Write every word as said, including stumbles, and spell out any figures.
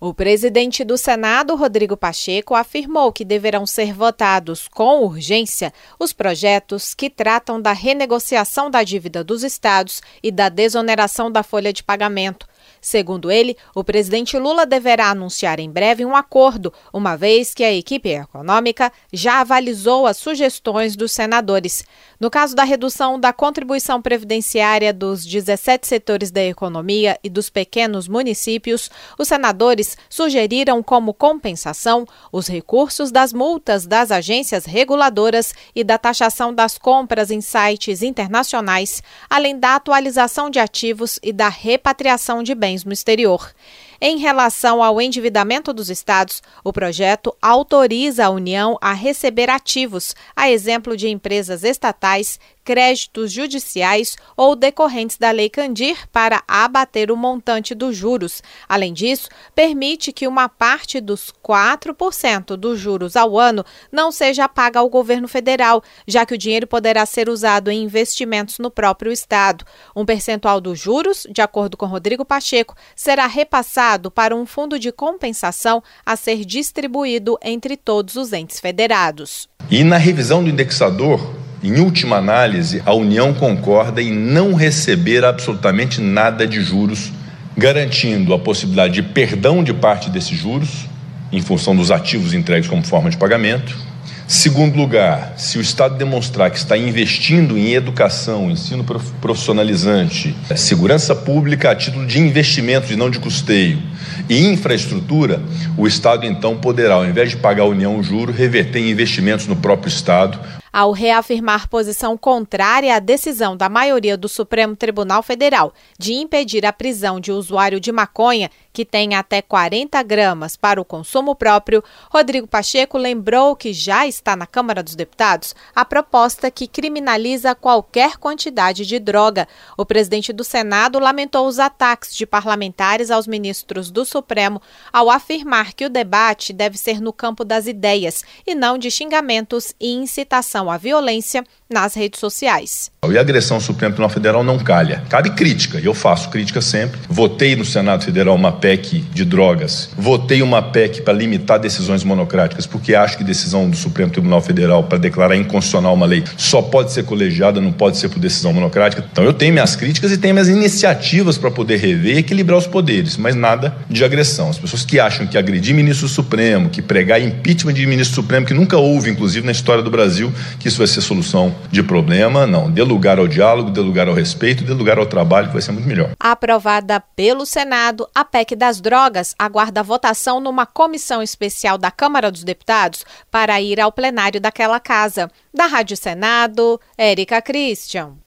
O presidente do Senado, Rodrigo Pacheco, afirmou que deverão ser votados com urgência os projetos que tratam da renegociação da dívida dos estados e da desoneração da folha de pagamento. Segundo ele, o presidente Lula deverá anunciar em breve um acordo, uma vez que a equipe econômica já avalizou as sugestões dos senadores. No caso da redução da contribuição previdenciária dos dezessete setores da economia e dos pequenos municípios, os senadores sugeriram como compensação os recursos das multas das agências reguladoras e da taxação das compras em sites internacionais, além da atualização de ativos e da repatriação de bens no exterior. Em relação ao endividamento dos estados, o projeto autoriza a União a receber ativos, a exemplo de empresas estatais, créditos judiciais ou decorrentes da Lei Candir, para abater o montante dos juros. Além disso, permite que uma parte dos quatro por cento dos juros ao ano não seja paga ao governo federal, já que o dinheiro poderá ser usado em investimentos no próprio estado. Um percentual dos juros, de acordo com Rodrigo Pacheco, será repassado para um fundo de compensação a ser distribuído entre todos os entes federados. E na revisão do indexador, em última análise, a União concorda em não receber absolutamente nada de juros, garantindo a possibilidade de perdão de parte desses juros, em função dos ativos entregues como forma de pagamento. Segundo lugar, se o Estado demonstrar que está investindo em educação, ensino profissionalizante, segurança pública a título de investimentos e não de custeio, e infraestrutura, o Estado então poderá, ao invés de pagar a União o juro, reverter em investimentos no próprio Estado. Ao reafirmar posição contrária à decisão da maioria do Supremo Tribunal Federal de impedir a prisão de usuário de maconha que tem até quarenta gramas para o consumo próprio, Rodrigo Pacheco lembrou que já está na Câmara dos Deputados a proposta que criminaliza qualquer quantidade de droga. O presidente do Senado lamentou os ataques de parlamentares aos ministros do Supremo ao afirmar que o debate deve ser no campo das ideias e não de xingamentos e incitação à violência nas redes sociais. E a agressão ao Supremo Tribunal Federal não calha. Cabe crítica, e eu faço crítica sempre. Votei no Senado Federal uma P E C de drogas. Votei uma P E C para limitar decisões monocráticas, porque acho que decisão do Supremo Tribunal Federal para declarar inconstitucional uma lei só pode ser colegiada, não pode ser por decisão monocrática. Então eu tenho minhas críticas e tenho minhas iniciativas para poder rever e equilibrar os poderes, mas nada de agressão. As pessoas que acham que agredir ministro Supremo, que pregar impeachment de ministro Supremo, que nunca houve, inclusive na história do Brasil, que isso vai ser solução de problema, não. Dê lugar ao diálogo, dê lugar ao respeito, dê lugar ao trabalho, que vai ser muito melhor. Aprovada pelo Senado, a P E C das drogas aguarda votação numa comissão especial da Câmara dos Deputados para ir ao plenário daquela casa. Da Rádio Senado, Érica Christian.